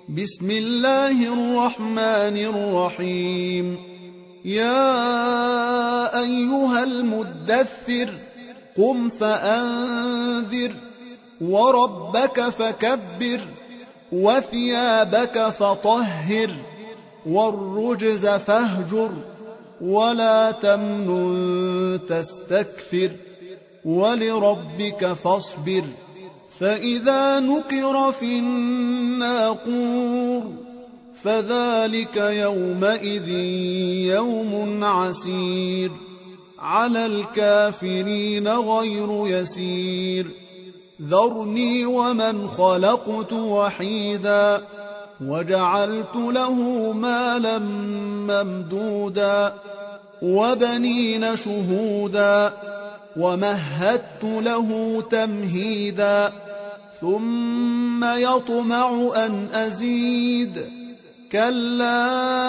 بسم الله الرحمن الرحيم. يا أيها المدثر قم فأنذر وربك فكبر وثيابك فطهر والرجز فاهجر ولا تمنن تستكثر ولربك فاصبر فإذا نقر في الناقور فذلك يومئذ يوم عسير على الكافرين غير يسير. ذرني ومن خلقت وحيدا وجعلت له مالا ممدودا وبنين شهودا ومهدت له تمهيدا ثم يطمع أن أزيد كلا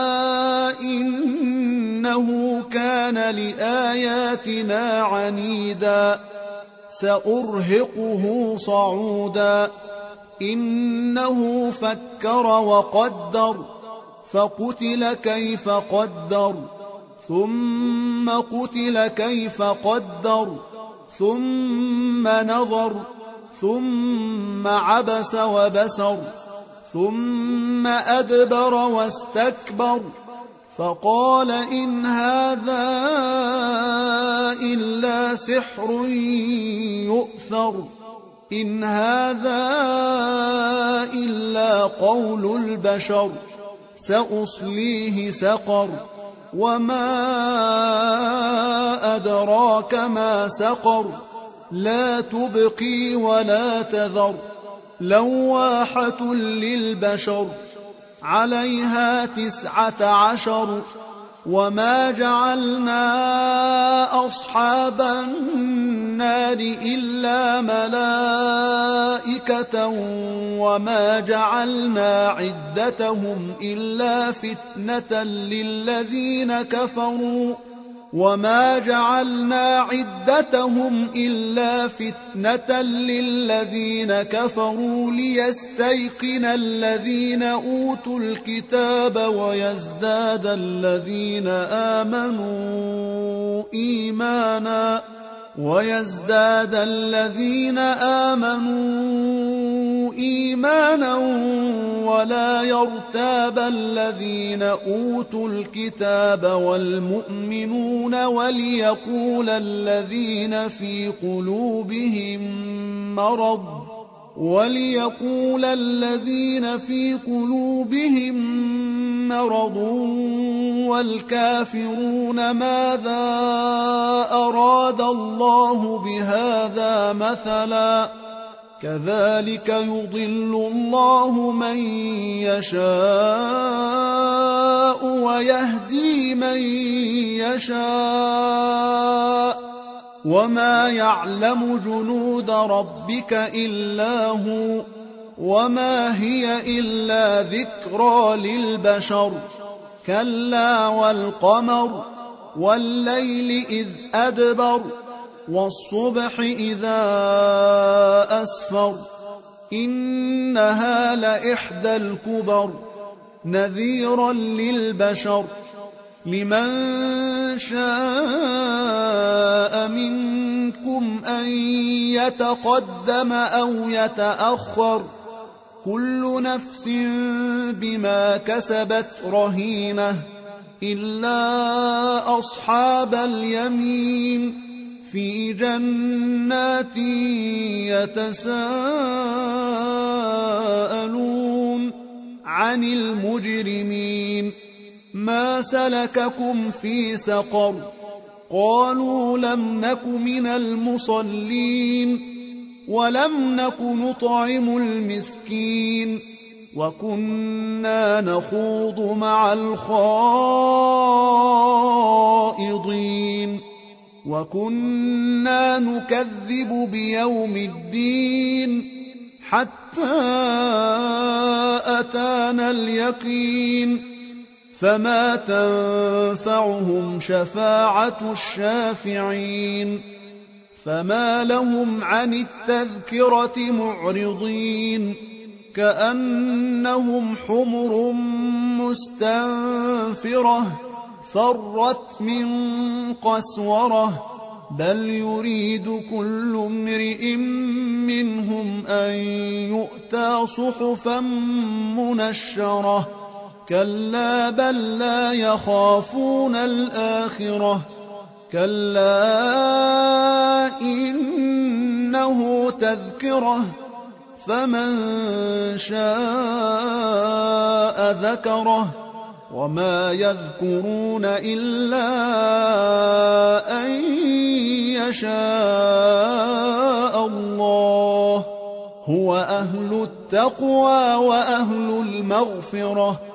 إنه كان لآياتنا عنيدا سأرهقه صعودا إنه فكر وقدر فقتل كيف قدر ثم قتل كيف قدر ثم نظر ثم عبس وبسر ثم أدبر واستكبر فقال إن هذا إلا سحر يؤثر إن هذا إلا قول البشر سأصليه سقر وما أدراك ما سقر لا تبقي ولا تذر لواحة للبشر عليها 19 وما جعلنا أصحاب النار إلا ملائكة وما جعلنا عدتهم إلا فتنة للذين كفروا وما جعلنا عدتهم إلا فتنة للذين كفروا ليستيقن الذين أوتوا الكتاب ويزداد الذين آمنوا إيمانا ولا يرتاب الذين أوتوا الكتاب والمؤمنون وليقول الذين في قلوبهم مرض والكافرون ماذا أراد الله بهذا مثلا كذلك يضل الله من يشاء ويهدي من يشاء وما يعلم جنود ربك إلا هو وما هي إلا ذكرى للبشر كلا والقمر والليل إذ أدبر والصبح إذا أسفر إنها لإحدى الكبر نذيرا للبشر لمن شاء منكم أن يتقدم أو يتأخر كل نفس بما كسبت رهينة إلا أصحاب اليمين في جنات يتساءلون عن المجرمين ما سلككم في سقر قالوا لم نك من المصلين ولم نك نطعم المسكين وكنا نخوض مع الخائضين وكنا نكذب بيوم الدين حتى أتانا اليقين فما تنفعهم شفاعة الشافعين فما لهم عن التذكرة معرضين كأنهم حمر مستنفرة فرت من قسورة بل يريد كل امرئ منهم أن يؤتى صحفا منشرة كلا بل لا يخافون الآخرة كلا إنه تذكرة فمن شاء ذكره وما يذكرون إلا أن يشاء الله هو أهل التقوى وأهل المغفرة